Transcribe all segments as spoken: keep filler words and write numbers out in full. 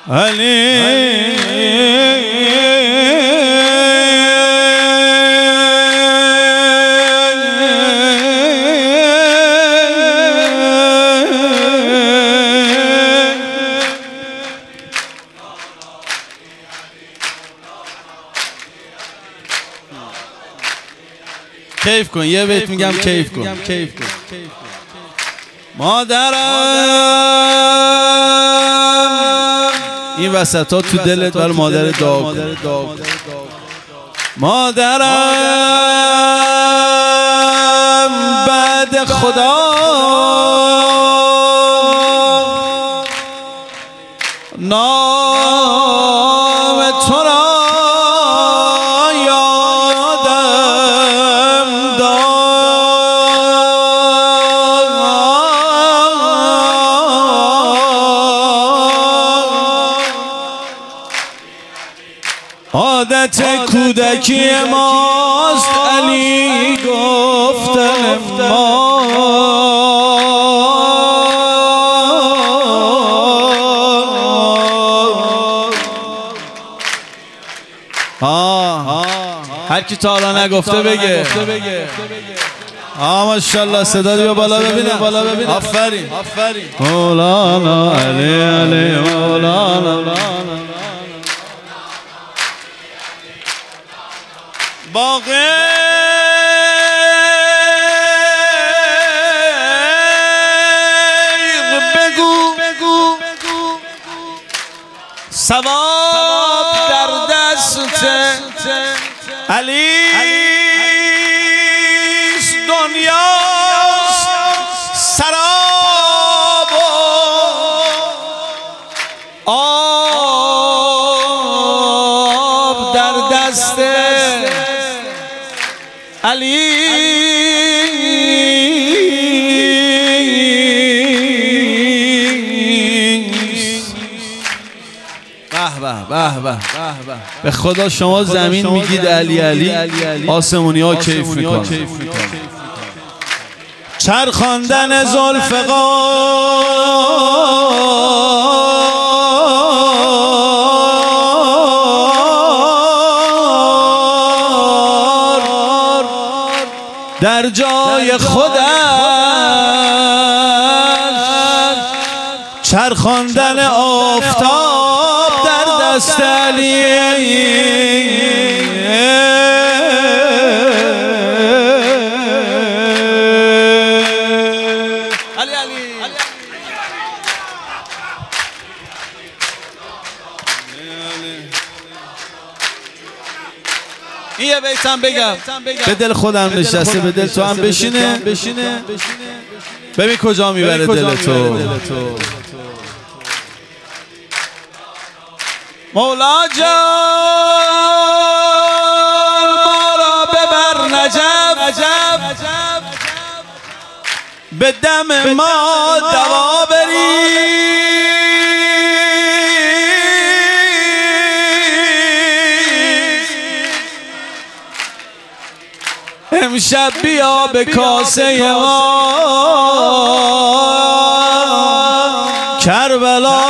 علی کیف کن یه بیت میگم کیف کن کیف کن مادرم این وسط ها تو دلت برای مادر دعا کن مادرم بعد خدا نام تو را عادت کودکی ماست علی گفتن ما هر کی تا حالا نگفته بگه آه ماشاءالله صدا بیا بالا ببینم بالا ببینم آفرین آفرین مولانا علی علی مولانا باقی بگو بگو ثواب در دست علی دنیا سراب آب در دست علی به به به خدا شما زمین میگید علی علی آسمونی ها کیف میکنن چرخاندن ذوالفقار در جای خودش چرخاندن آفتاب در دست علی این یه بیتم بگم به دل خودم نشسته به دل تو هم بشینه ببین کجا میبره دل تو مولا جان ما را ببر نجف به دم ما دوا بریز امشب بیا به کاسه ما کربلا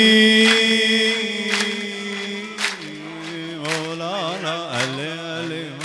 مولانا علی علی